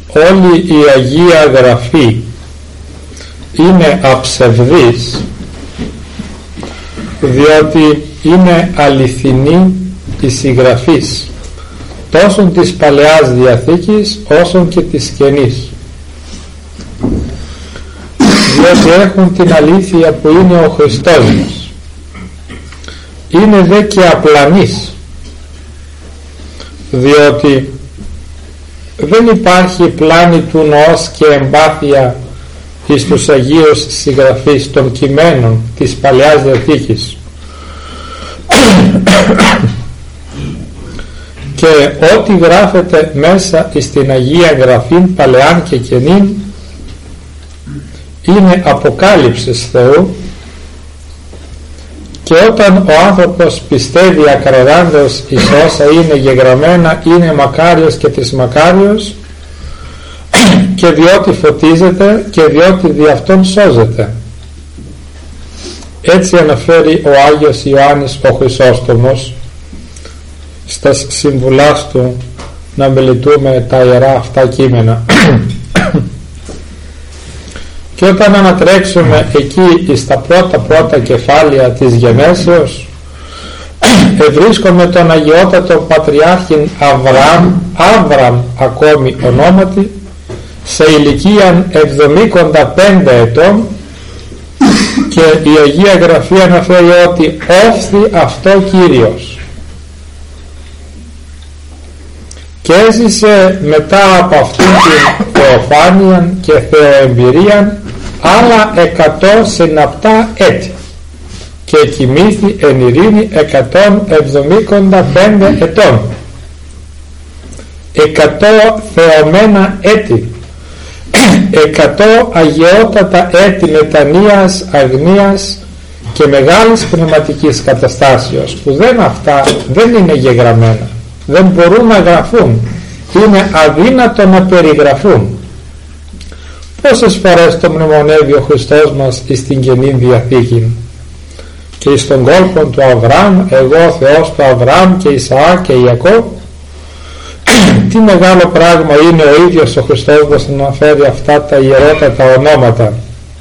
όλη η Αγία Γραφή είναι αψευδής, διότι είναι αληθινή η συγγραφής τόσο της Παλαιάς Διαθήκης όσο και της Καινής, διότι έχουν την αλήθεια που είναι ο Χριστός μας. Είναι δε και απλανής, διότι δεν υπάρχει πλάνη του νοός και εμπάθεια εις τους Αγίους συγγραφείς των κειμένων της Παλαιάς Διαθήκης, και ό,τι γράφεται μέσα στην Αγία Γραφήν Παλαιάν και Καινήν είναι αποκάλυψης Θεού, και όταν ο άνθρωπος πιστεύει ακραδάντως εις όσα είναι γεγραμμένα, είναι μακάριος και τρισμακάριος, και διότι φωτίζεται και διότι δι' αυτόν σώζεται. Έτσι αναφέρει ο Άγιος Ιωάννης ο Χρυσόστομος στα συμβουλάς του να μελετούμε τα ιερά αυτά κείμενα. Και όταν ανατρέξουμε εκεί στα πρώτα κεφάλαια της Γενέσεως, ευρίσκουμε τον Αγιότατο Πατριάρχην Άβραμ ακόμη ονόματι, σε ηλικία 75 ετών, και η Αγία Γραφή αναφέρει ότι όφθη αυτό Κύριος, και έζησε μετά από αυτήν την θεοφάνεια και θεοεμπειρία άλλα 100 συναπτά έτη, και κοιμήθη εν ειρήνη 175 ετών. 100 θεωμένα έτη, 100 αγιότατα έτη μετανοίας, αγνίας και μεγάλης πνευματικής καταστάσεως, που αυτά δεν είναι γεγραμμένα, δεν μπορούν να γραφούν, είναι αδύνατο να περιγραφούν. Πόσες φορές το μνημονεύει ο Χριστός μας στην Καινή Διαθήκη, και στον κόλπο του Αβραάμ, εγώ Θεός του Αβραάμ και Ισαάκ και Ιακώβ. Τι μεγάλο πράγμα είναι ο ίδιος ο Χριστός μας να αναφέρει αυτά τα ιερότατα ονόματα.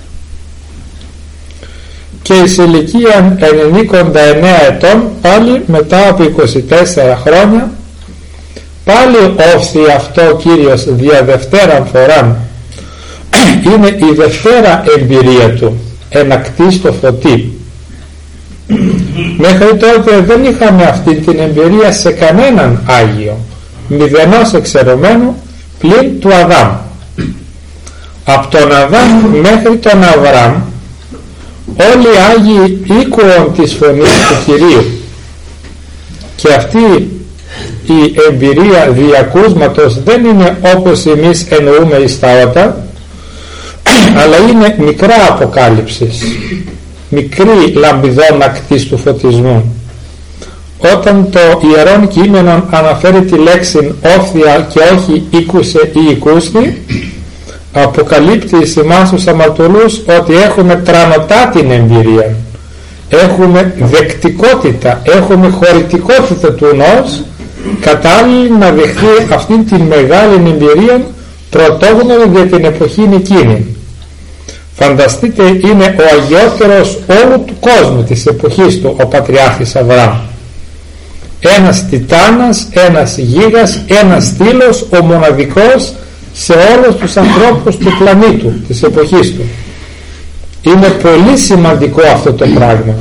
Και εις ηλικία 99 ετών, πάλι μετά από 24 χρόνια, πάλι όφθη αυτό ο Κύριος δια δευτέραν φοράν. Είναι η δευτέρα εμπειρία του, ενακτή στο φωτί. Μέχρι τότε δεν είχαμε αυτή την εμπειρία σε κανέναν Άγιο, μηδενός εξαιρωμένου πλην του Αδάμ. Από τον Αδάμ μέχρι τον Αβραάμ όλοι οι Άγιοι ήκουον της φωνής του Κυρίου, και αυτή η εμπειρία διακούσματος δεν είναι όπως εμείς εννοούμε εις τα ότα, αλλά είναι μικρά αποκάλυψης, μικρή λαμπιδόν ακτής του φωτισμού. Όταν το Ιερόν Κείμενο αναφέρει τη λέξη όφθια και όχι ήκουσε ή ηκούστη, αποκαλύπτει σε εμάς τους αμαρτωλούς ότι έχουμε τρανωτά την εμπειρία, έχουμε δεκτικότητα, έχουμε χωρητικότητα του νόος, κατάλληλη να δεχθεί αυτήν την μεγάλη εμπειρία, πρωτόγνωρη για την εποχή εκείνη. Φανταστείτε, είναι ο αγιότερος όλου του κόσμου της εποχής του ο Πατριάρχης Αβραάμ, ένας τιτάνας, ένας γίγας, ένας στήλος, ο μοναδικός σε όλους τους ανθρώπους του πλανήτου της εποχής του. Είναι πολύ σημαντικό αυτό το πράγμα.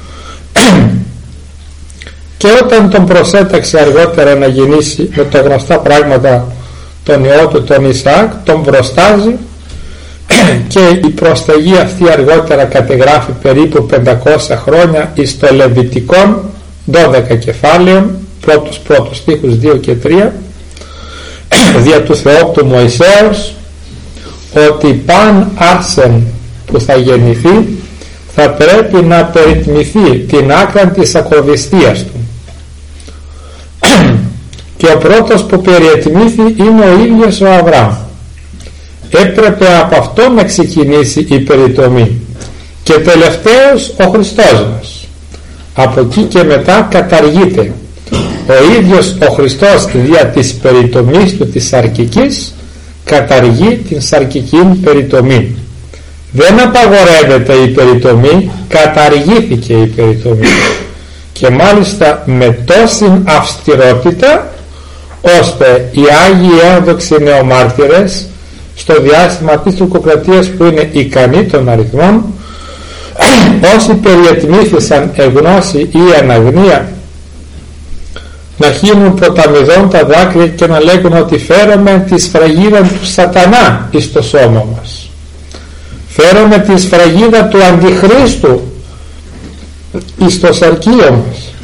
Και όταν τον προσέταξε αργότερα να γεννήσει με τα γνωστά πράγματα τον ιό του τον Ισαάκ, τον προστάζει, και η προσταγή αυτή αργότερα κατεγράφει περίπου 500 χρόνια εις το Λεβιτικόν 12 κεφάλαιων, πρώτους στίχους 2 και 3, δια του Θεόπτου Μωυσέως, ότι παν άρσεν που θα γεννηθεί θα πρέπει να περιτμηθεί την άκρα της ακροβιστίας του, και ο πρώτος που περιετμήθη είναι ο ίδιος ο Αβραάμ. Έπρεπε από αυτό να ξεκινήσει η περιτομή, και τελευταίος ο Χριστός μας. Από εκεί και μετά καταργείται. Ο ίδιος ο Χριστός δια της περιτομής του της αρκικής καταργεί την σαρκική περιτομή. Δεν απαγορεύεται η περιτομή, καταργήθηκε η περιτομή, και μάλιστα με τόση αυστηρότητα ώστε οι Άγιοι Ένδοξοι Νεομάρτυρες στο διάστημα της τουρκοκρατίας, που είναι ικανοί των αριθμών, όσοι περιετμήθησαν εγνώση ή αναγνία, να χύνουν ποταμιδών τα δάκρυα και να λέγουν ότι φέρομαι τη σφραγίδα του σατανά εις το σώμα μας, φέρομαι τη σφραγίδα του Αντιχρίστου εις το σαρκείο μας,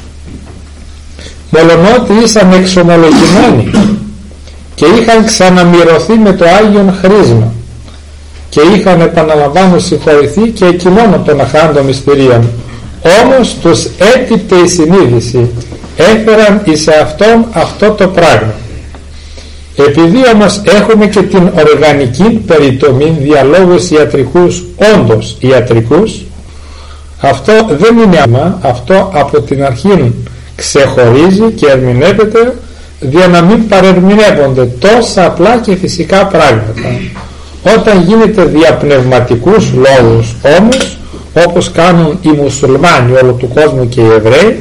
μολονότι ήσαν εξομολογημένοι και είχαν ξαναμυρωθεί με το Άγιον Χρίσμα και είχαν, επαναλαμβάνω, συγχωρηθεί και εκείνων των αχάντων μυστηρίων, όμως τους έτυπτε η συνείδηση, έφεραν εις αυτόν αυτό το πράγμα. Επειδή όμως έχουμε και την οργανική περιτομή διαλόγους ιατρικούς, όντως ιατρικούς, αυτό δεν είναι άμα, αυτό από την αρχή ξεχωρίζει και ερμηνεύεται, για να μην παρερμηνεύονται τόσα απλά και φυσικά πράγματα. Όταν γίνεται διαπνευματικούς λόγους όμως, όπως κάνουν οι μουσουλμάνοι όλου του κόσμου και οι Εβραίοι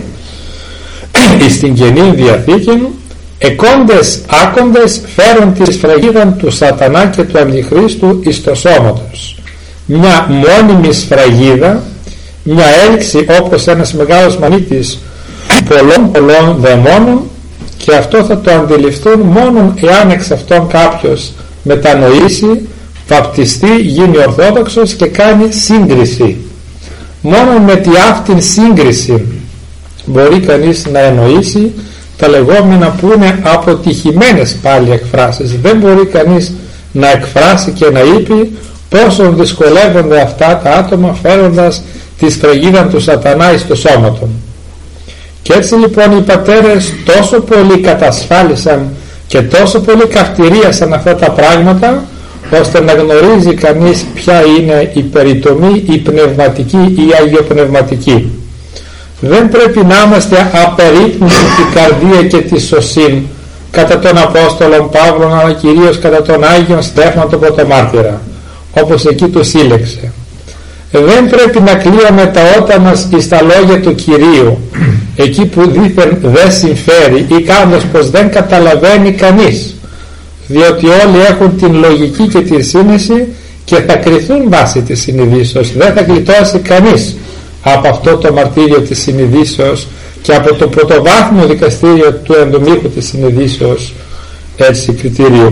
στην Καινή Διαθήκη, εκόντες άκοντες φέρουν τη σφραγίδα του σατανά και του Αντιχρίστου εις το σώμα τους. Μια μόνιμη σφραγίδα, μια έλξη όπως ένας μεγάλος μανίτης πολλών δαιμόνων, και αυτό θα το αντιληφθούν μόνο εάν εξ αυτών κάποιος μετανοήσει, βαπτιστεί, γίνει Ορθόδοξος και κάνει σύγκριση. Μόνο με τη αυτήν σύγκριση μπορεί κανείς να εννοήσει τα λεγόμενα που είναι αποτυχημένες πάλι εκφράσεις. Δεν μπορεί κανείς να εκφράσει και να είπε πόσο δυσκολεύονται αυτά τα άτομα φέροντας τη σφραγίδα του σατανά εις το σώμα των. Και έτσι λοιπόν οι πατέρες τόσο πολύ κατασφάλισαν και τόσο πολύ καυτηρίασαν αυτά τα πράγματα, ώστε να γνωρίζει κανείς ποια είναι η περιτομή, η πνευματική ή η αγιοπνευματική. Δεν πρέπει να είμαστε απερίπνητοι την καρδία και τη σωσήν κατά τον Απόστολον Παύλον, αλλά κυρίως κατά τον Άγιον Στέφανο τον Πρωτομάρτυρα, όπως εκεί του σύλλεξε. Δεν πρέπει να κλείουμε τα ότα μας εις τα λόγια του Κυρίου, εκεί που δήθεν δεν συμφέρει ή κάνοντας πως δεν καταλαβαίνει κανείς, διότι όλοι έχουν την λογική και την σύνεση και θα κριθούν βάσει της συνειδήσεως. Δεν θα γλιτώσει κανείς από αυτό το μαρτύριο της συνειδήσεως και από το πρωτοβάθμιο δικαστήριο του ενδομήχου της συνειδήσεως, έτσι κριτήριο.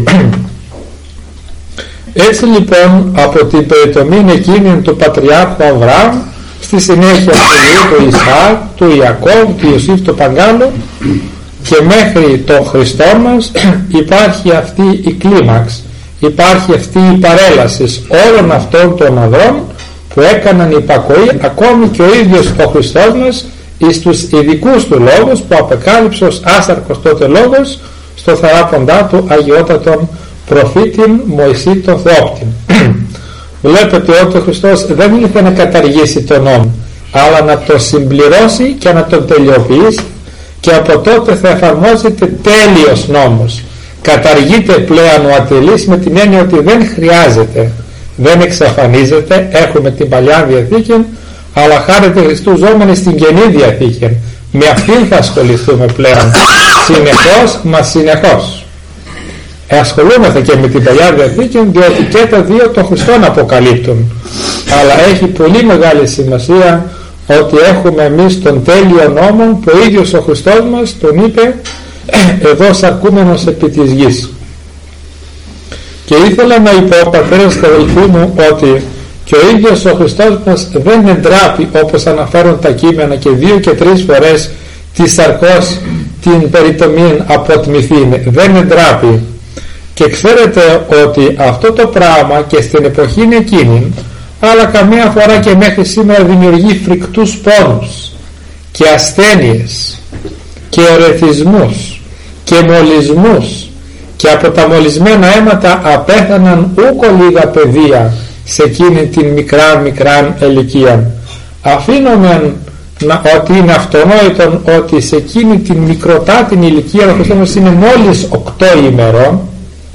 Έτσι λοιπόν από την περιτομή εκείνη του Πατριάρχου Αβραάμ, στη συνέχεια του Ισαάκ, του Ιακώβ, του Ιωσήφ του Παγκάλου και μέχρι τον Χριστό μας, υπάρχει αυτή η κλίμαξ, υπάρχει αυτή η παρέλαση όλων αυτών των ανδρών που έκαναν υπακοή, ακόμη και ο ίδιος ο Χριστός μας εις τους ειδικούς του λόγους που απεκάλυψε ως άσαρκος τότε λόγος στο θεράποντά του αγιότατον προφήτην Μωυσή τον Θεόπτην. Βλέπετε ότι ο Χριστός δεν ήρθε να καταργήσει τον νόμο, αλλά να το συμπληρώσει και να τον τελειοποιήσει, και από τότε θα εφαρμόζεται τέλειος νόμος. Καταργείται πλέον ο ατελής με την έννοια ότι δεν χρειάζεται, δεν εξαφανίζεται. Έχουμε την Παλιά Διαθήκη, αλλά χάρεται Χριστού ζώμενοι στην Καινή Διαθήκη. Με αυτήν θα ασχοληθούμε πλέον συνεχώς μα συνεχώς. Ασχολούμαστε και με την Παλιά Διαθήκη, διότι και τα δύο των Χριστών αποκαλύπτουν, αλλά έχει πολύ μεγάλη σημασία ότι έχουμε εμείς τον τέλειο νόμο που ο ίδιος ο Χριστός μας τον είπε εδώ σαρκούμενος επί της γης. Και ήθελα να πω, πατέρες και αδελφοί μου, ότι και ο ίδιος ο Χριστός μας δεν εντράπει, όπως αναφέρουν τα κείμενα, και 2 και 3 φορές τη σαρκός την περιτομή αποτμηθήν. Δεν εντράπει. Και ξέρετε ότι αυτό το πράγμα και στην εποχή εκείνη, αλλά καμία φορά και μέχρι σήμερα, δημιουργεί φρικτούς πόνους και ασθένειες και ορεθισμούς και μολυσμούς, και από τα μολυσμένα αίματα απέθαναν ούκο λίγα παιδεία σε εκείνη την μικρά ηλικία. Αφήνουμε ότι είναι αυτονόητο ότι σε εκείνη την μικροτά την ηλικία ο Χριστός είναι μόλις 8 ημερών,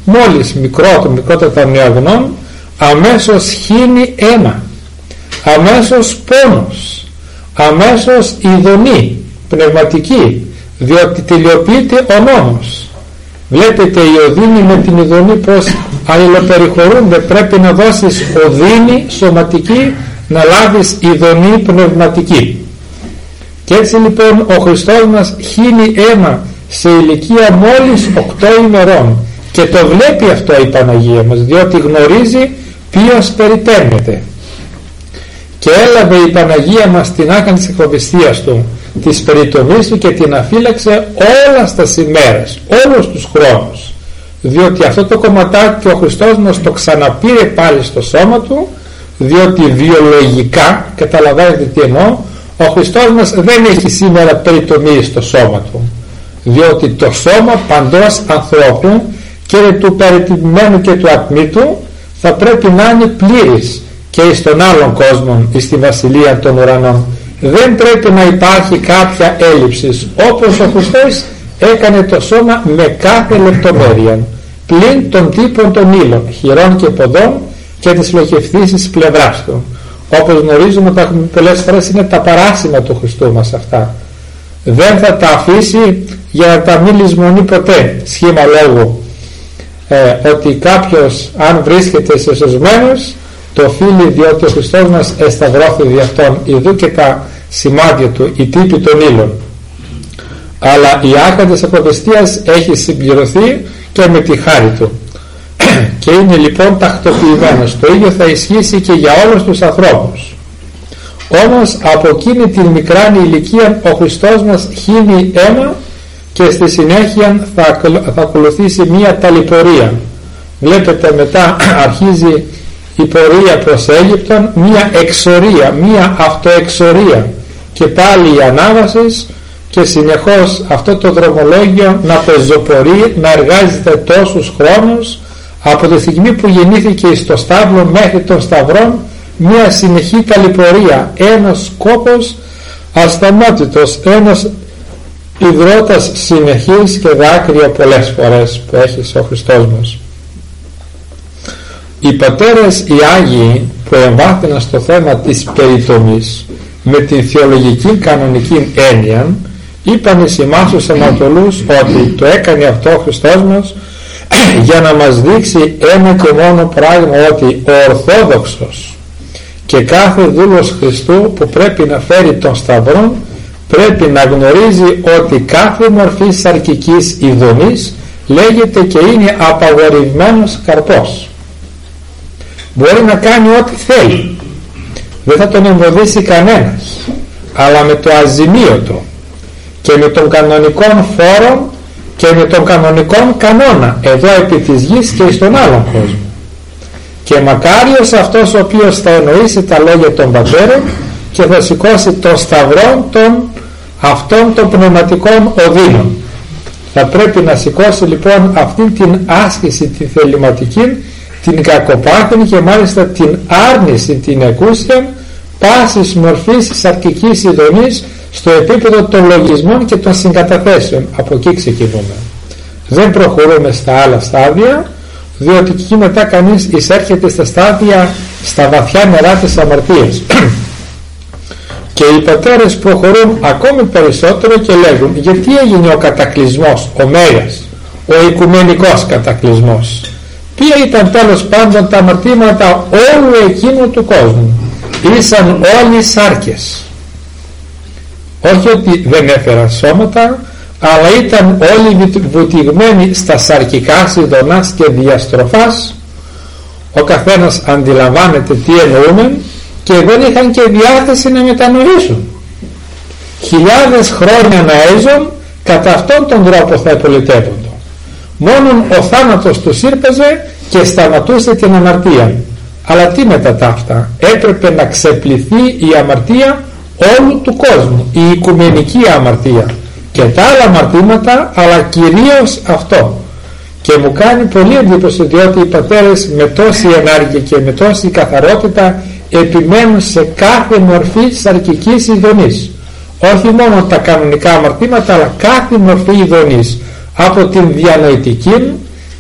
μόλις το μικρότερο των νεογνών, αμέσως χύνει αίμα, αμέσως πόνος, αμέσως ειδονή πνευματική, διότι τελειοποιείται ο νόμος. Βλέπετε η οδύνη με την ειδονή πως αλληλοπεριχωρούνται. Πρέπει να δώσεις οδύνη σωματική, να λάβεις ειδονή πνευματική. Και έτσι λοιπόν ο Χριστός μας χύνει αίμα σε ηλικία μόλις 8 ημερών, και το βλέπει αυτό η Παναγία μας, διότι γνωρίζει ποιος περιτέμνεται. Και έλαβε η Παναγία μας την άκρη της εκφοβιστίας του, της περιτομής του, και την αφύλαξε όλα στα ημέρες, όλους τους χρόνους, διότι αυτό το κομματάκι ο Χριστός μας το ξαναπήρε πάλι στο σώμα του, διότι βιολογικά, καταλαβαίνετε τι εννοώ, ο Χριστός μας δεν έχει σήμερα περιτομή στο σώμα του, διότι το σώμα παντός ανθρώπου, και του περιτυμμένου και του ατμήτου, θα πρέπει να είναι πλήρης και στον άλλον κόσμο, στη βασιλεία των ουρανών. Δεν πρέπει να υπάρχει κάποια έλλειψη, όπως ο Χριστός έκανε το σώμα με κάθε λεπτομέρεια, πλην των τύπων των ύλων, χειρών και ποδών, και τις λοχευθύσεις πλευράς του. Όπως γνωρίζουμε, πολλές φορές είναι τα παράσημα του Χριστού μας αυτά. Δεν θα τα αφήσει για να τα μην λησμονεί ποτέ, σχήμα λόγου, ότι κάποιος αν βρίσκεται σωσμένος, το οφείλει διότι ο Χριστός μας εσταυρώθη δι' αυτόν, ειδού και τα σημάδια του, η τύπη των ύλων. Αλλά η άκρα της ακροβεστίας έχει συμπληρωθεί και με τη χάρη του και είναι λοιπόν τακτοποιημένος. Το ίδιο θα ισχύσει και για όλους τους ανθρώπους. Όμως από εκείνη την μικράνη ηλικία ο Χριστός μας χύνει αίμα, και στη συνέχεια θα ακολουθήσει μία ταλαιπωρία. Βλέπετε μετά αρχίζει η πορεία προς Αίγυπτον, μία εξορία, μία αυτοεξορία, και πάλι η ανάβαση, και συνεχώς αυτό το δρομολόγιο να πεζοπορεί, να εργάζεται τόσους χρόνους, από τη στιγμή που γεννήθηκε στο στάβλο μέχρι τον σταυρόν, μία συνεχή ταλαιπωρία, ένας σκόπος ασταμάτητος, ένας υδρότας συνεχής και δάκρυα πολλές φορές που έχει ο Χριστός μας. Οι πατέρες οι Άγιοι που εμβάθυναν στο θέμα της περιτομής με την θεολογική κανονική έννοια, είπαν εις εμάς τους αμαρτωλούς ότι το έκανε αυτό ο Χριστός μας για να μας δείξει ένα και μόνο πράγμα, ότι ο Ορθόδοξος και κάθε δούλος Χριστού που πρέπει να φέρει τον Σταυρό πρέπει να γνωρίζει ότι κάθε μορφή σαρκικής ειδονής λέγεται και είναι απαγορευμένος καρπός. Μπορεί να κάνει ό,τι θέλει, δεν θα τον εμποδίσει κανένας, αλλά με το αζημίωτο και με τον κανονικό φόρο και με τον κανονικό κανόνα εδώ επί της γης και στον άλλον κόσμο. Και μακάριος αυτός ο οποίος θα εννοήσει τα λόγια των πατέρων και θα σηκώσει το σταυρό των αυτών των πνευματικών οδύνων. Θα πρέπει να σηκώσει λοιπόν αυτή την άσκηση, την θεληματική, την κακοπάθηση και μάλιστα την άρνηση, την εκούσια πάσης μορφής σαρκικής ειδονής στο επίπεδο των λογισμών και των συγκαταθέσεων. Από εκεί ξεκινούμε. Δεν προχωρούμε στα άλλα στάδια, διότι εκεί μετά κανείς εισέρχεται στα στάδια, στα βαθιά νερά της αμαρτίας. Και οι πατέρες προχωρούν ακόμη περισσότερο και λέγουν, γιατί έγινε ο κατακλυσμός, ο Μέγας, ο οικουμενικός κατακλυσμός? Ποια ήταν τέλος πάντων τα αμαρτήματα όλου εκείνου του κόσμου? Ήσαν όλοι σάρκες. Όχι ότι δεν έφεραν σώματα, αλλά ήταν όλοι βουτυγμένοι στα σαρκικά ειδονάς και διαστροφάς. Ο καθένας αντιλαμβάνεται τι εννοούμε, και δεν είχαν και διάθεση να μετανοήσουν. Χιλιάδες χρόνια να έζουν, κατά αυτόν τον τρόπο θα επολιτεύονται. Μόνον ο θάνατος τους ήρπαζε και σταματούσε την αμαρτία. Αλλά τι μετά τα αυτά? Έπρεπε να ξεπληθεί η αμαρτία όλου του κόσμου, η οικουμενική αμαρτία και τα άλλα αμαρτήματα, αλλά κυρίως αυτό. Και μου κάνει πολύ εντύπωση, διότι οι πατέρες με τόση ενάργεια και με τόση καθαρότητα επιμένουν σε κάθε μορφή σαρκικής ειδονής, όχι μόνο τα κανονικά αμαρτήματα, αλλά κάθε μορφή ειδονής, από την διανοητική,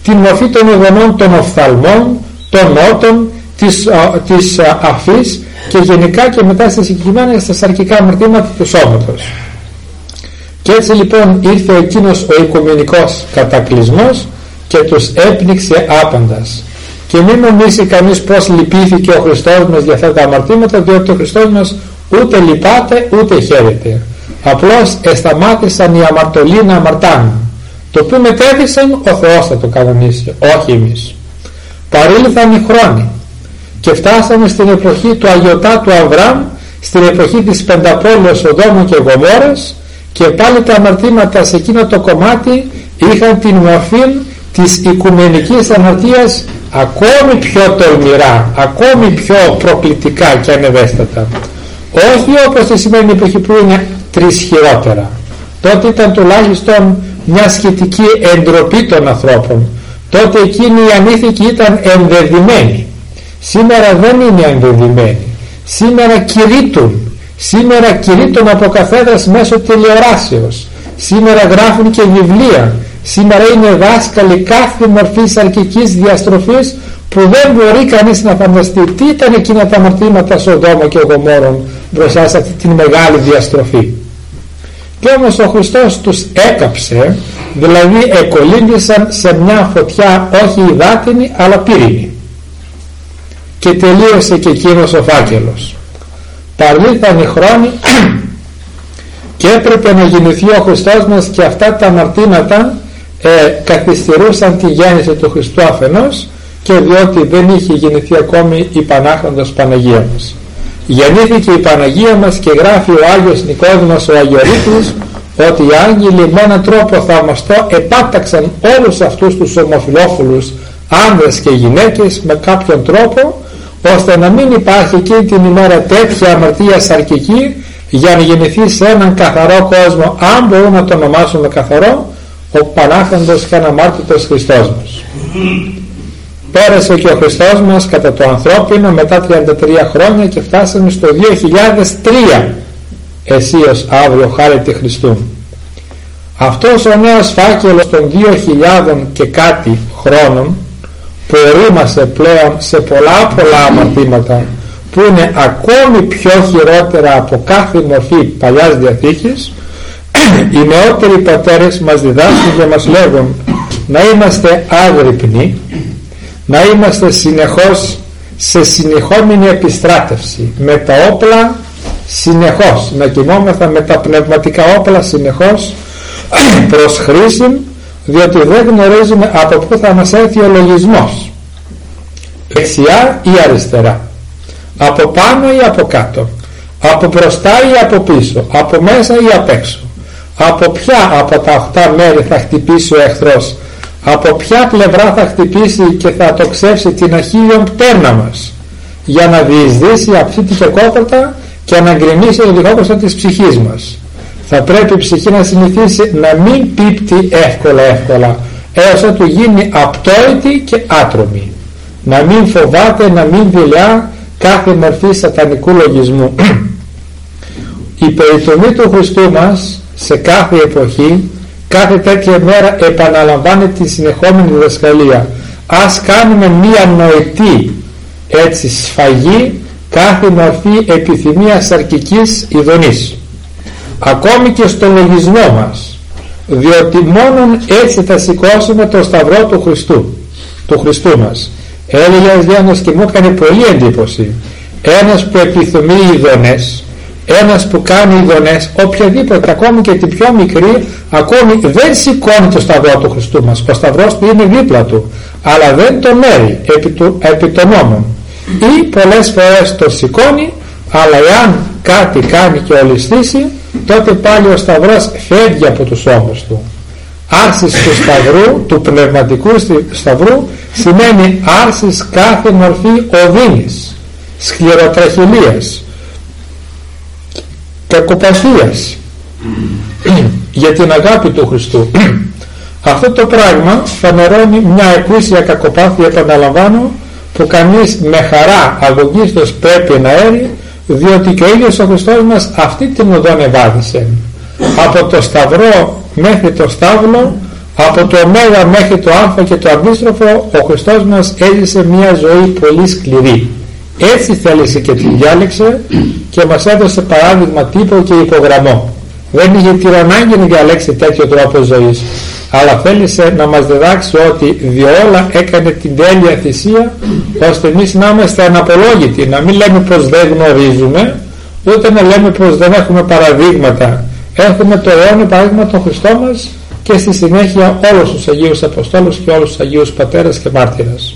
την μορφή των ειδονών των οφθαλμών, των νότων, της αφής και γενικά και μετά στα συγκεκριμένα στα σαρκικά αμαρτήματα του σώματος. Και έτσι λοιπόν ήρθε εκείνος ο οικουμενικός κατακλυσμός και τους έπνιξε άπαντας. Και μην νομίσει κανείς πως λυπήθηκε ο Χριστός μας για αυτά τα αμαρτήματα, διότι ο Χριστός μας ούτε λυπάται ούτε χαίρεται. Απλώς εσταμάτησαν οι αμαρτωλοί να αμαρτάνουν. Το που μετέθησαν ο Θεός θα το κανονίσει, όχι εμείς. Παρήλθαν οι χρόνοι και φτάσαμε στην εποχή του αγιωτάτου Αβραάμ, στην εποχή της πενταπόλεως Σοδόμου και Γομόρρας, και πάλι τα αμαρτήματα σε εκείνο το κομμάτι είχαν την μορφή της οικουμενικής αμαρτίας ακόμη πιο τολμηρά, ακόμη πιο προκλητικά και ανευαίσθητα. Όχι όπως τη σημερινή εποχή που είναι τρεις χειρότερα. Τότε ήταν τουλάχιστον μια σχετική εντροπή των ανθρώπων. Τότε εκείνοι οι ανήθικοι ήταν ενδεδειμένοι. Σήμερα δεν είναι ενδεδειμένοι. Σήμερα κηρύττουν. Σήμερα κηρύττουν από καθέδρας μέσω τηλεοράσεως. Σήμερα γράφουν και βιβλία. Σήμερα είναι δάσκαλοι κάθε μορφής αρκικής διαστροφής που δεν μπορεί κανείς να φανταστεί τι ήταν εκείνα τα αμαρτήματα Σοδόμου και Γομόρρων μπροστά σε αυτή την μεγάλη διαστροφή. Και όμως ο Χριστός τους έκαψε, δηλαδή εκολύμβησαν σε μια φωτιά όχι υδάτινη αλλά πύρινη, και τελείωσε και εκείνος ο φάκελος. Παρήλθαν οι χρόνοι και έπρεπε να γεννηθεί ο Χριστός μας, και αυτά τα αμαρτήματα καθυστερούσαν τη γέννηση του Χριστού αφενός, και διότι δεν είχε γεννηθεί ακόμη η Πανάχραντος Παναγία μας. Γεννήθηκε η Παναγία μας και γράφει ο Άγιος Νικόδημος ο Αγιορείτης ότι οι άγγελοι με έναν τρόπο θαυμαστό επάταξαν όλους αυτούς τους ομοφυλόφιλους άνδρες και γυναίκες με κάποιον τρόπο, ώστε να μην υπάρχει εκείνη την ημέρα τέτοια αμαρτία σαρκική για να γεννηθεί σε έναν καθαρό κόσμο, αν μπορούν να το ονομάσουμε καθαρό, ο Πανάχραντος και αναμάρτητος Χριστός μας. Πέρασε και ο Χριστός μας κατά το ανθρώπινο μετά 33 χρόνια και φτάσαμε στο 2003 εσείως αύριο χάρη τη Χριστού. Αυτός ο νέος φάκελος των 2.000 και κάτι χρόνων που ορίμασε πλέον σε πολλά αμαρτήματα που είναι ακόμη πιο χειρότερα από κάθε μορφή Παλιάς Διαθήκης, οι νεότεροι πατέρες μας διδάσκουν και μας λέγουν να είμαστε άγρυπνοι, να είμαστε συνεχώς σε συνεχόμενη επιστράτευση με τα όπλα, συνεχώς να κοιμόμεθα με τα πνευματικά όπλα συνεχώς προς χρήση, διότι δεν γνωρίζουμε από πού θα μας έρθει ο λογισμός, δεξιά ή αριστερά, από πάνω ή από κάτω, από μπροστά ή από πίσω, από μέσα ή απ' έξω, από ποια από τα 8 μέρη θα χτυπήσει ο εχθρός, από ποια πλευρά θα χτυπήσει και θα τοξεύσει την αχίλιον πτέρνα μας για να διεισδύσει αυτή την κεκόπορτα και να γκρεμίσει το διχόκοστο της ψυχής μας. Θα πρέπει η ψυχή να συνηθίσει να μην πίπτει εύκολα έως ότου γίνει απτόητη και άτρωμη, να μην φοβάται, να μην δειλιά κάθε μορφή σατανικού λογισμού. Η περιτομή του Χριστού μας σε κάθε εποχή, κάθε τέτοια μέρα επαναλαμβάνει τη συνεχόμενη διδασκαλία. Ας κάνουμε μία νοητή έτσι σφαγή κάθε μορφή επιθυμίας σαρκικής ειδονής, ακόμη και στο λογισμό μας, διότι μόνον έτσι θα σηκώσουμε το σταυρό του Χριστού μας. Έλεγε ένας Διάνος και μου έκανε πολύ εντύπωση, ένας που επιθυμεί ειδονές, ένας που κάνει ειδονές, οποιαδήποτε, ακόμη και την πιο μικρή, ακόμη δεν σηκώνει το σταυρό του Χριστού μας. Ο σταυρός του είναι δίπλα του, αλλά δεν το μέρει επί των νόμων, ή πολλές φορές το σηκώνει, αλλά εάν κάτι κάνει και ολισθήσει, τότε πάλι ο σταυρός φεύγει από τους ώμους του. Άρσης του σταυρού, του πνευματικού σταυρού, σημαίνει άρσης κάθε μορφή οδύνης, σκληροτραχυλίας, κακοπαθίας για την αγάπη του Χριστού. Αυτό το πράγμα φανερώνει μια εκούσια κακοπάθεια, επαναλαμβάνω, που κανείς με χαρά αγωγίστως πρέπει να έρει, διότι και ο ίδιος ο Χριστός μας αυτή την οδόν ευάδισε. Από το σταυρό μέχρι το στάβλο, Από το Ωμέγα μέχρι το Α και το αντίστροφο, ο Χριστός μας έζησε μια ζωή πολύ σκληρή. Έτσι θέλησε και την διάλεξε και μας έδωσε παράδειγμα τύπο και υπογραμμό. Δεν είχε την ανάγκη να διαλέξει τέτοιο τρόπο ζωής, αλλά θέλησε να μας διδάξει ότι διόλα έκανε την τέλεια θυσία, ώστε εμείς να είμαστε αναπολόγητοι, να μην λέμε πως δεν γνωρίζουμε, ούτε να λέμε πως δεν έχουμε παραδείγματα. Έχουμε το αιώνιο παράδειγμα των Χριστό μας και στη συνέχεια όλους τους Αγίους Αποστόλους και όλους τους Αγίους Πατέρες και Μάρτυρες.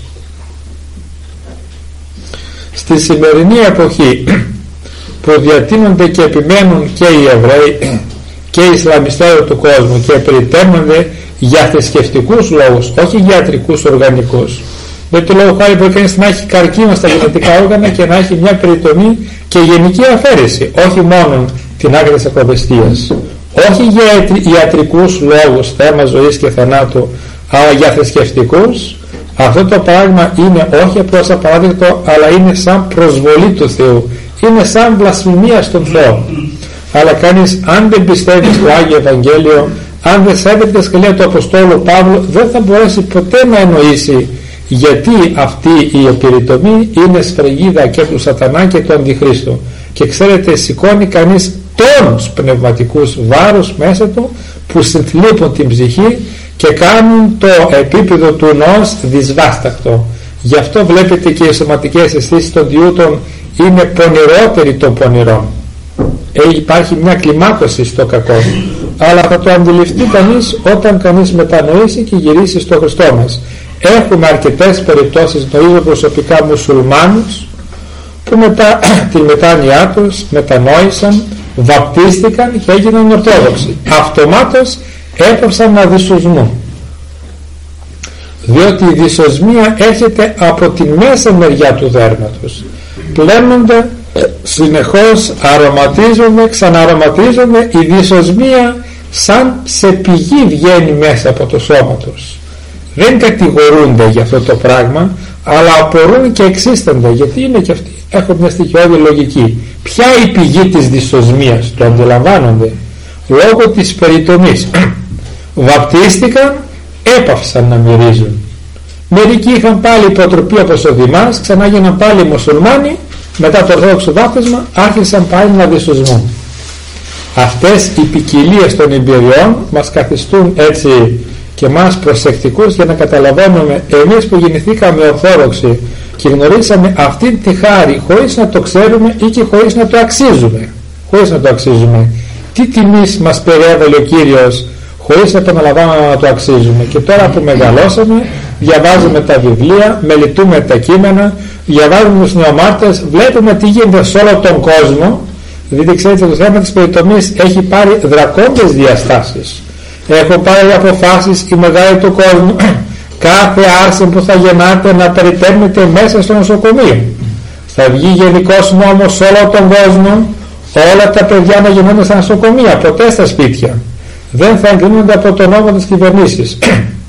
Στη σημερινή εποχή που διατείνονται και επιμένουν και οι Εβραίοι και οι Ισλαμιστές του κόσμου και περιτέμνονται για θρησκευτικούς λόγους, όχι για ιατρικούς οργανικούς. Με το λόγο χάρη μπορεί κανείς να έχει καρκίνο στα γενετικά όργανα και να έχει μια περιτομή και γενική αφαίρεση, όχι μόνο την άκρη της ακροβεστίας. Όχι για ιατρικούς λόγους, θέμα ζωής και θανάτου, αλλά για θρησκευτικούς. Αυτό το πράγμα είναι όχι απλώς απαράδεκτο, αλλά είναι σαν προσβολή του Θεού, είναι σαν βλασφημία στον Θεό. Αλλά κανείς, αν δεν πιστεύει στο Άγιο Ευαγγέλιο, αν δεν σέβεται τα σχολεία του Αποστόλου Παύλου, δεν θα μπορέσει ποτέ να εννοήσει γιατί αυτή η επιρρητομή είναι σφραγίδα και του Σατανά και του Αντιχρίστου. Και ξέρετε, σηκώνει κανείς τόνους πνευματικούς βάρους μέσα του που συνθλίπουν την ψυχή και κάνουν το επίπεδο του νόος δυσβάστακτο. Γι' αυτό βλέπετε και οι σωματικές αισθήσεις των διούτων είναι πονηρότεροι των πονηρών. Υπάρχει μια κλιμάκωση στο κακό, αλλά θα το αντιληφθεί κανείς όταν κανείς μετανοήσει και γυρίσει στο Χριστό μας. Έχουμε αρκετές περιπτώσεις, γνωρίζω προσωπικά μουσουλμάνους που μετά την μετάνοιά τους μετανόησαν, βαπτίστηκαν και έγιναν Ορθόδοξοι. Αυτομάτως έπαψαν να δυσοσμούν, διότι η δυσοσμία έρχεται από τη μέσα μεριά του δέρματος. Πλένονται συνεχώς, αρωματίζονται, ξαναρωματίζονται, η δυσοσμία σαν σε πηγή βγαίνει μέσα από το σώμα τους. Δεν κατηγορούνται για αυτό το πράγμα, αλλά απορούν και εξίστανται, γιατί είναι και αυτοί, έχουν μια στοιχειώδη λογική. Ποια η πηγή της δυσοσμίας, το αντιλαμβάνονται? Λόγω της περιτομής. Βαπτίστηκαν, έπαυσαν να μυρίζουν. Μερικοί είχαν πάλι υποτροπή όπως ο Δημάς, ξανά γίναν πάλι μουσουλμάνοι, μετά το ορθόδοξο βάπτισμα άρχισαν πάλι να δυσοσμούν. Αυτές οι ποικιλίες των εμπειριών μας καθιστούν έτσι και μας προσεκτικούς για να καταλαβαίνουμε, εμείς που γεννηθήκαμε Ορθόδοξοι και γνωρίσαμε αυτή τη χάρη χωρίς να το ξέρουμε ή και χωρίς να το αξίζουμε, τι τιμής μας περιέβαλε ο Κύριος χωρίς να επαναλαμβάνουμε να το αξίζουμε. Και τώρα που μεγαλώσαμε, διαβάζουμε τα βιβλία, μελετούμε τα κείμενα, διαβάζουμε τους νεομάρτες, βλέπουμε τι γίνεται σε όλο τον κόσμο. Δηλαδή ξέρετε, το θέμα της περιτομής έχει πάρει δρακόντες διαστάσεις. Έχουν πάρει αποφάσεις οι μεγάλοι του κόσμου κάθε άρση που θα γεννάται να περιτέμνεται μέσα στο νοσοκομείο. Θα βγει γενικός νόμος σε όλο τον κόσμο, όλα τα παιδιά να γεννώνται στα νοσοκομεία, ποτέ στα σπίτια. Δεν θα εγκρίνονται από τον νόμο της κυβερνήσης,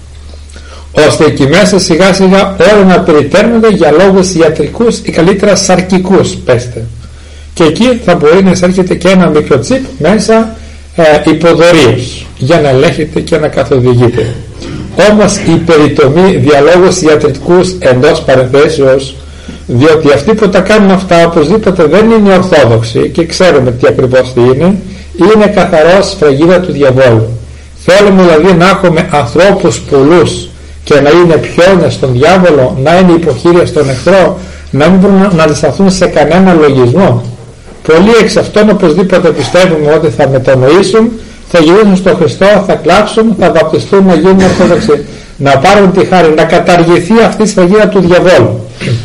ώστε εκεί μέσα σιγά σιγά όλα να περιτέμνονται για λόγους ιατρικούς ή καλύτερα σαρκικούς, πέστε. Και εκεί θα μπορεί να εισέρχεται και ένα μικροτσίπ μέσα υποδορίως για να ελέγχεται και να καθοδηγείται. Όμως η περιτομή διαλόγους ιατρικούς εντός παρενθέσεως, διότι αυτοί που τα κάνουν αυτά οπωσδήποτε δεν είναι Ορθόδοξοι και ξέρουμε τι ακριβώς είναι καθαρός σφραγίδα του διαβόλου. Θέλουμε δηλαδή να έχουμε ανθρώπους πολλούς και να είναι πιόνες στον διάβολο, να είναι υποχείρια στον εχθρό, να μην μπορούν να αντισταθούν σε κανένα λογισμό. Πολλοί εξ αυτών οπωσδήποτε πιστεύουμε ότι θα μετανοήσουν, θα γυρίσουν στον Χριστό, θα κλάψουν, θα βαπτιστούν, να γίνουν Ορθόδοξοι, να πάρουν τη χάρη, να καταργηθεί αυτή η σφραγίδα του διαβόλου.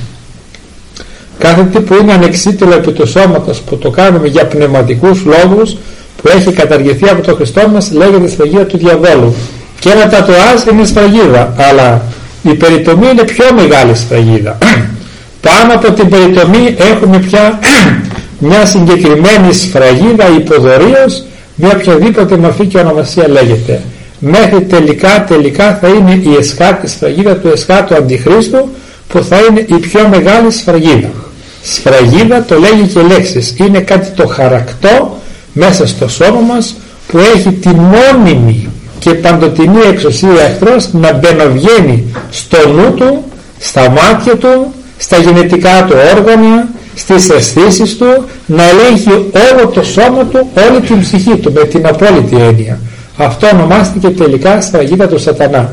Κάθε τι που είναι ανεξίτηλο επί του σώματος, που το κάνουμε για πνευματικούς λόγους, που έχει καταργηθεί από τον Χριστό μας, λέγεται σφραγίδα του διαβόλου. Και ένα τατουάζ είναι σφραγίδα, αλλά η περιτομή είναι πιο μεγάλη σφραγίδα. Πάνω από την περιτομή έχουμε πια μια συγκεκριμένη σφραγίδα υποδορίως, με οποιαδήποτε μορφή και ονομασία λέγεται. Μέχρι τελικά θα είναι η εσχάτη σφραγίδα του εσχάτου Αντιχρίστου, που θα είναι η πιο μεγάλη σφραγίδα. Σφραγίδα το λέγει και λέξεις, είναι κάτι το χαρακτό μέσα στο σώμα μας που έχει τη μόνιμη και παντοτινή εξουσία εχθρός να μπαινοβγαίνει στο νου του, στα μάτια του, στα γενετικά του όργανα, στις αισθήσεις του, να ελέγχει όλο το σώμα του, όλη την ψυχή του, με την απόλυτη έννοια. Αυτό ονομάστηκε τελικά σφραγίδα του σατανά.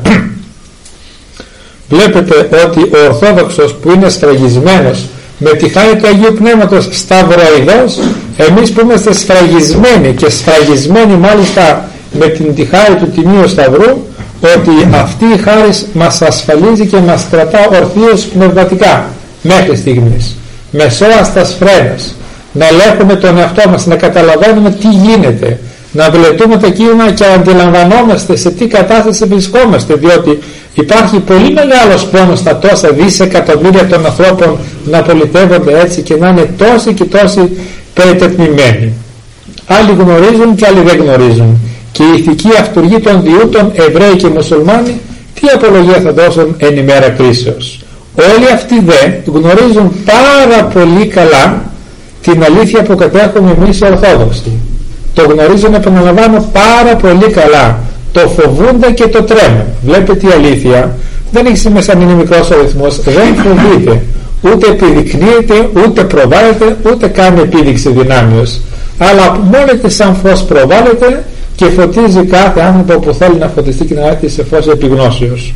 Βλέπετε ότι ο Ορθόδοξος που είναι σφραγισμένος με τη χάρη του Αγίου Πνεύματος σταυροειδός, εμείς που είμαστε σφραγισμένοι και σφραγισμένοι μάλιστα με τη χάρη του Τιμίου Σταυρού, ότι αυτή η χάρη μας ασφαλίζει και μας κρατά ορθίως πνευματικά μέχρι στιγμής, μεσόαστας φρένας, να ελέγχουμε τον εαυτό μας, να καταλαβαίνουμε τι γίνεται, να βλετούμε τα κείμενα και να αντιλαμβανόμαστε σε τι κατάσταση βρισκόμαστε, διότι υπάρχει πολύ μεγάλος πόνος στα τόσα δισεκατομμύρια των ανθρώπων να πολιτεύονται έτσι και να είναι τόσοι και τόσοι περιτεθνημένοι. Άλλοι γνωρίζουν και άλλοι δεν γνωρίζουν, και η ηθική αυτούργη των διούτων Εβραίοι και Μουσουλμάνοι τι απολογία θα δώσουν εν ημέρα κρίσεως. Όλοι αυτοί δε γνωρίζουν πάρα πολύ καλά την αλήθεια που κατέχουμε εμείς οι Ορθόδοξοι. Το γνωρίζουν, επαναλαμβάνω, πάρα πολύ καλά. Το φοβούνται και το τρέμουν. Βλέπετε, η αλήθεια δεν έχει σημασία αν είναι μικρός ο αριθμός, δεν φοβείται, ούτε επιδεικνύεται, ούτε προβάλλεται, ούτε κάνει επίδειξη δυνάμεως, αλλά μόνο και σαν φως προβάλλεται και φωτίζει κάθε άνθρωπο που θέλει να φωτιστεί και να έρθει σε φως επιγνώσεως.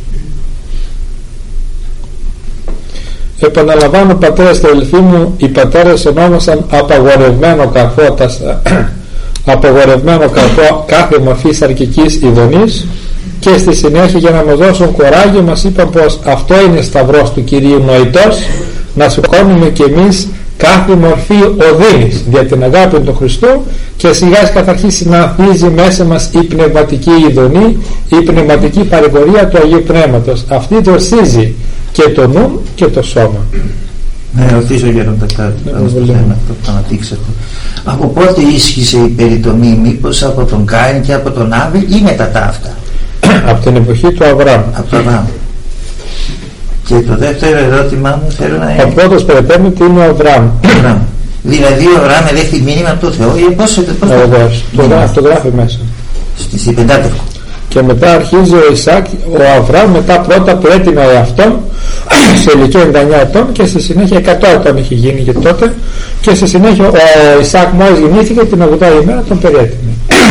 Επαναλαμβάνω, πατέρες και αδελφοί μου, οι πατέρες ονόμασαν απαγορευμένο καρπό απαγορευμένο καρπό κάθε μορφής αρκικής ειδονής, και στη συνέχεια, για να μας δώσουν κοράγιο, μας είπαν πως αυτό είναι σταυρός του Κυρίου νοητός, να σηκώνουμε κι εμείς κάθε μορφή οδύνης για την αγάπη του Χριστού, και σιγά θα αρχίσει να ανθίζει μέσα μας η πνευματική ειδονή, η πνευματική παρηγορία του Αγίου Πνεύματος. Αυτή δοσίζει και το νου και το σώμα. Ναι, ρωτήσω Γέροντα κάτι στο θέμα αυτό που αναπτύξατε. Από πότε ίσχυσε η περιτομή, μήπως από τον Κάιν και από τον Άβελ ή μετά τα αυτά? Από την εποχή του Αβραάμ. Από τον Αβραάμ. Και το δεύτερο ερώτημά μου θέλω να είναι, ο πρώτος περιτέμητη είναι ο Αβραάμ. Δηλαδή ο Αβραάμ ελέγχθη μήνυμα από το Θεό, ή πώς το γράφει μέσα στη Πεντάτευκο. Και μετά αρχίζει ο Ισάκ, ο Αβραάμ μετά πρώτα που έτεινε εαυτόν σε ηλικία 99 ετών, και στη συνέχεια 100 ετών είχε γίνει και τότε, και στη συνέχεια ο Ισάκ μόλις γεννήθηκε την 80η ημέρα τον περιέτεινε.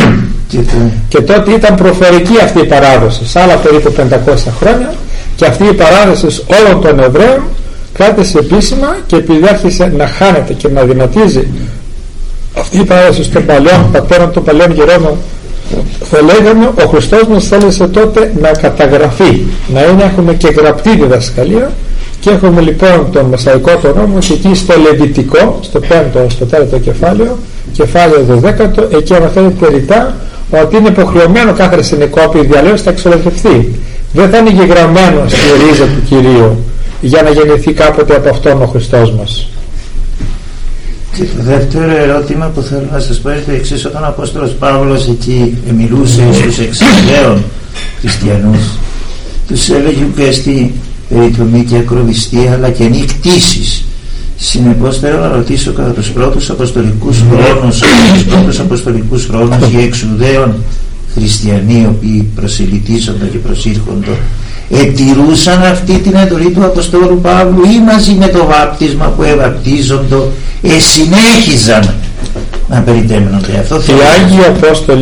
Και τότε ήταν προφορική αυτή η παράδοση, σε άλλα περίπου 500 χρόνια, και αυτή η παράδοση όλων των Εβραίων κράτησε επίσημα, και επειδή άρχισε να χάνεται και να δυνατίζει αυτή η παράδοση των παλαιών πατέρων, των παλαιών γερόντων, θα λέγαμε, ο Χριστός μας θέλησε τότε να καταγραφεί, να είναι, έχουμε και γραπτή διδασκαλία, και έχουμε λοιπόν τον Μεσαϊκό τον νόμο, και εκεί στο Λεβιτικό, στο 5ο, στο 4ο κεφάλαιο 12ο, εκεί αναφέρεται ρητά ότι είναι υποχρεωμένο κάθε συνεκόπη διαλέγωση θα εξολοθρευτεί. Δεν θα είναι γεγραμμένο στη ρίζα του Κυρίου για να γεννηθεί κάποτε από αυτόν ο Χριστός μας. Και το δεύτερο ερώτημα που θέλω να σας πω είναι το εξής. Όταν ο Απόστολος Παύλος εκεί μιλούσε στους εξαιρέων χριστιανούς, τους έλεγε πέστη περιτομή και ακροβιστία αλλά και νη κτήσεις. Συνεπώς θέλω να ρωτήσω, κατά τους πρώτους αποστολικούς χρόνους οι εξουδαίων χριστιανοί, οι οποίοι προσελητήσονται και προσήρχονται, ετηρούσαν αυτή την εντολή του Αποστόλου Παύλου, ή μαζί με το βάπτισμα που ευαπτίζονται συνέχιζαν να περιτέμνονται? Αυτό οι Άγιοι Απόστολοι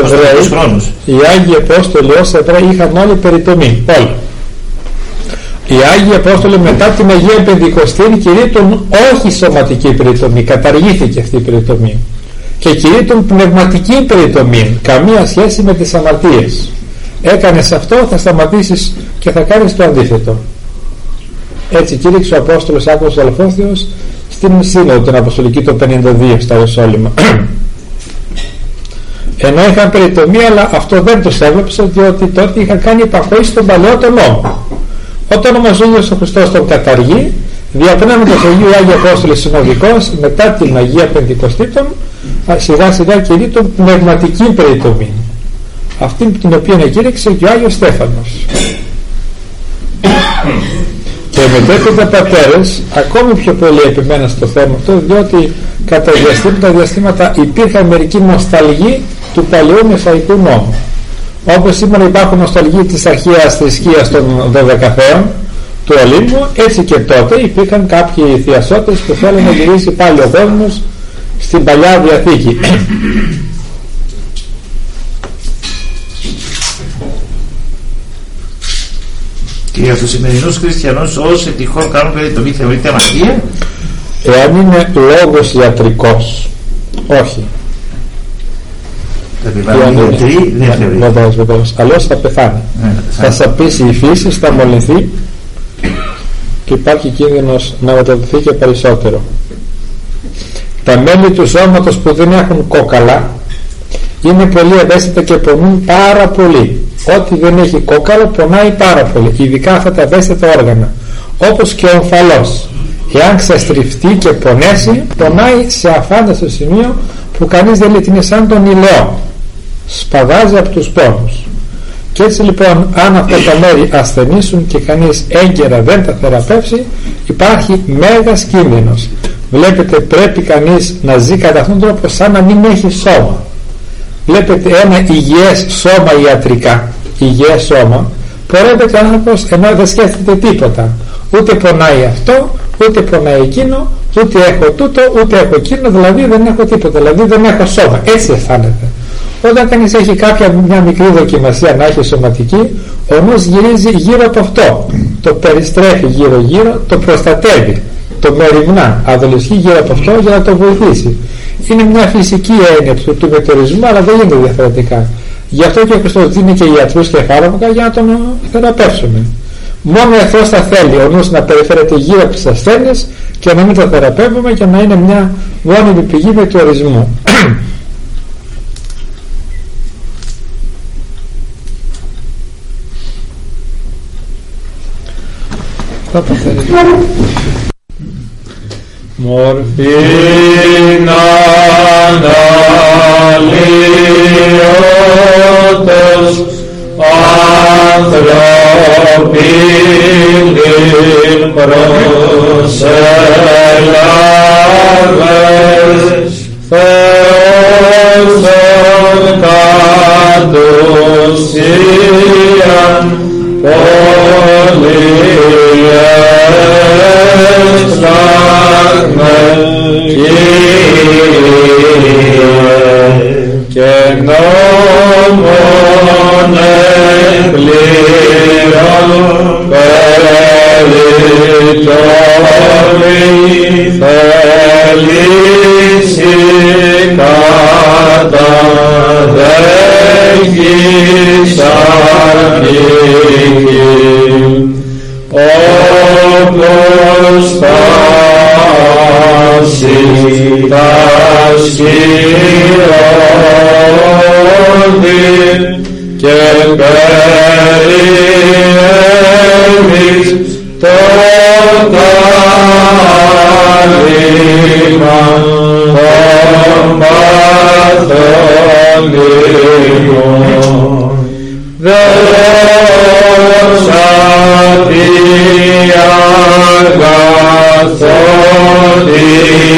ως Εβραίοι είχαν όλοι περιτομή, όλοι. Οι Άγιοι Απόστολοι μετά την Αγία Πεντηκοστή κηρύττουν όχι σωματική περιτομή, καταργήθηκε αυτή η περιτομή, και κηρύττουν πνευματική περιτομή, καμία σχέση με τις αμαρτίες. Έκανες αυτό, θα σταματήσεις και θα κάνεις το αντίθετο. Έτσι κήρυξε ο Απόστολος Άκωβος Αλφόθιος στην Σύνοδο την Αποστολική το 52 στα Ιεροσόλυμα. Ενώ είχαν περιτομή, αλλά αυτό δεν τους έβλεψε, διότι τότε είχαν κάνει υπακοή στον παλαιό τον νόμο. Όταν όμως ο Χριστός τον καταργεί, διαπνέοντας Αγίου Άγιοι Απόστολοι συνοδικός, μετά την Αγία Πεντηκοστή σιγά σιγά κηρύττουν πνευματική περιτομή, αυτή την οποία κήρυξε και ο Άγιος Στέφανος. Και μετέπειτα πατέρες ακόμη πιο πολύ επιμέναν στο θέμα αυτό, διότι κατά διαστήματα υπήρχαν μερικοί νοσταλγοί του παλαιού Μεσαϊκού νόμου. Όπως σήμερα υπάρχουν νοσταλγοί της αρχαίας θρησκείας των 12 θεών του Ολύμπου, έτσι και τότε υπήρχαν κάποιοι θειασότες που θέλουν να γυρίσει πάλι ο κόσμος στην Παλιά Διαθήκη. Και για τους σημερινούς χριστιανούς, όσοι τυχόν κάνουν περιτομή, θεωρείται αμαρτία? Εάν είναι λόγος ιατρικός, όχι. Βεβαίως, αλλιώς θα πεθάνει. Θα σαπίσει η φύση, θα μολυνθεί και υπάρχει κίνδυνος να μεταδοθεί και περισσότερο. Τα μέλη του σώματος που δεν έχουν κόκαλα είναι πολύ ευαίσθητα και πονούν πάρα πολύ. Ό,τι δεν έχει κόκαλο πονάει πάρα πολύ, ειδικά αυτά τα ευαίσθητα όργανα, όπως και ο ομφαλός. Εάν ξεστριφτεί και πονέσει, πονάει σε αφάνταστο σημείο που κανείς δεν λέει, είναι σαν τον ηλαιό, σπαδάζει από τους πόνους. Και έτσι λοιπόν, αν αυτά τα μέρη ασθενήσουν και κανείς έγκαιρα δεν τα θεραπεύσει, υπάρχει μέγας κίνδυνος. Βλέπετε, πρέπει κανείς να ζει κατά αυτόν τον τρόπο σαν να μην έχει σώμα. Βλέπετε, ένα υγιές σώμα ιατρικά, υγιές σώμα, πορεύεται ο άνθρωπος ενώ δεν σκέφτεται τίποτα. Ούτε πονάει αυτό, ούτε πονάει εκείνο, ούτε έχω τούτο, ούτε έχω εκείνο, δηλαδή δεν έχω τίποτα, δηλαδή δεν έχω σώμα. Έτσι αισθάνεται. Όταν κανείς έχει μια μικρή δοκιμασία να έχει σωματική, ο νους γυρίζει γύρω από αυτό, το περιστρέφει γύρω γύρω, το προστατεύει, το μεριμνά, αδολισχεί γύρω από αυτό για να το βοηθήσει. Είναι μια φυσική έννοια του μετεωρισμού, αλλά δεν γίνεται διαφορετικά. Γι' αυτό και ο Χριστός δίνει και ιατρούς και φάρμακα για να τον θεραπεύσουμε. Μόνο ο εχθρός θα θέλει ο νους να περιφέρεται γύρω από τις ασθένειες και να μην το θεραπεύουμε και να είναι μια γόνιμη πηγή μετεωρισμού. Μορφήν αναλύωτος ανθρωπίνην προσέλαβες Θεός των κατ' ουσίαν πολυες φράγμεν και νόμον εκπλήρων περιττόρη θελήσει καταδέχεις ανήκει όπως πάση τα σκυρώνει και περιέμεις το κάλυμα των παθών λίγων. Δόσα τη αγαθότη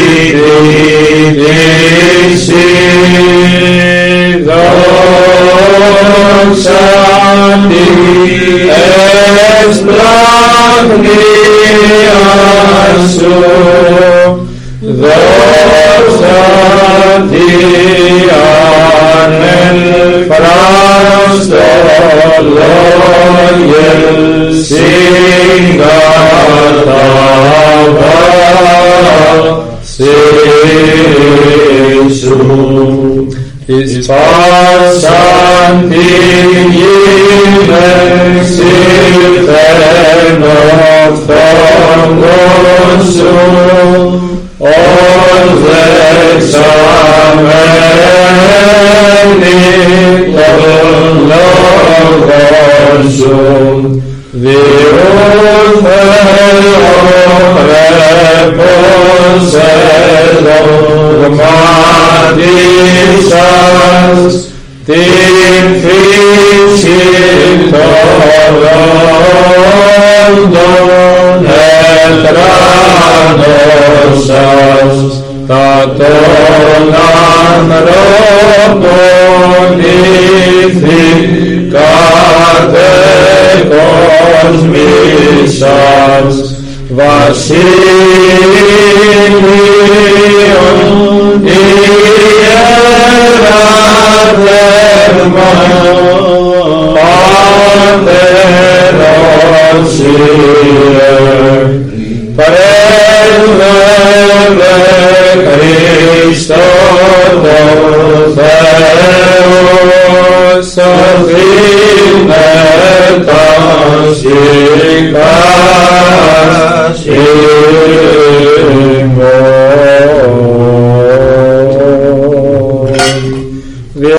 δίδυση, δόσα τη εσπλαχνία σου, δόσα τη ανελφράστο λόγεν συγκαταβάσισου εις πάσαν την γην εξήλθεν οφθόγκον σου ως δεξαμένη των λόγων σου διούν θεοπρέπος εδογματίσας την φύση των όντων ετράνωσας τα των ανθρώπων ήθη βασίλειον ιερά θερμά